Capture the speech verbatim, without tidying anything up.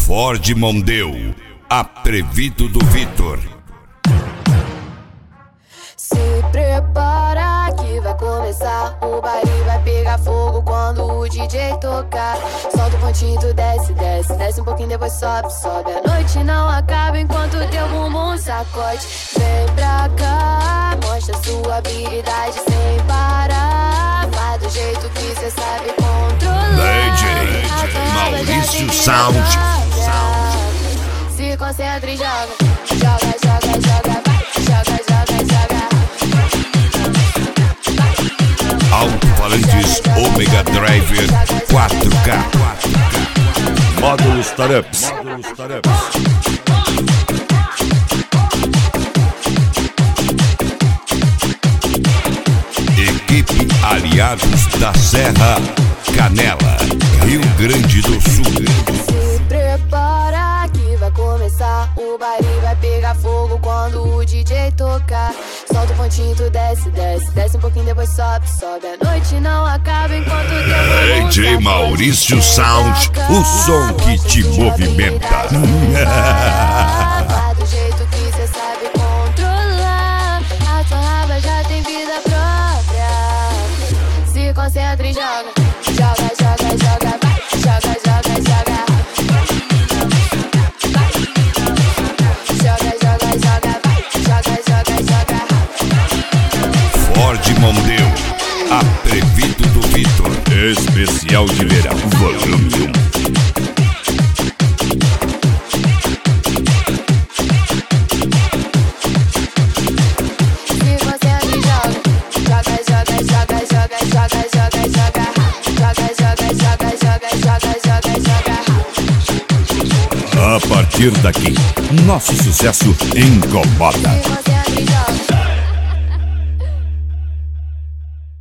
Ford Mondeo, atrevido do Vitor. Se prepara que vai começar, o baile vai pegar fogo quando o D J tocar. Solta o pontinho, tu desce, desce, desce um pouquinho, depois sobe, sobe. A noite não acaba enquanto teu bumbum sacode. Vem pra cá, mostra sua habilidade sem parar. Faz do jeito que cê sabe controlar. D J Maurício Sound. Se concentra e joga, joga, joga, joga, vai, joga, joga, joga. Alto-falantes Omega Driver quatro K. Módulos Tareps. Módulos Tareps. Equipe Aliados da Serra, Canela, Rio Grande do Sul. Se prepara que vai começar, o baile vai pegar fogo quando o D J tocar. Solta o pontinho, tu desce, desce, desce um pouquinho, depois sobe, sobe. A noite não acaba enquanto teu D J Maurício Sound, o som que te movimenta. Vai do jeito que cê sabe controlar. A tua raba já tem vida própria. Se concentra e joga, joga, joga, joga, vai, joga, joga, joga. Joga, joga, joga, vai, joga, joga, joga. Ford Mondeo, atrevido do Vitor. Especial de verão, volume um. A partir daqui, nosso sucesso incomoda.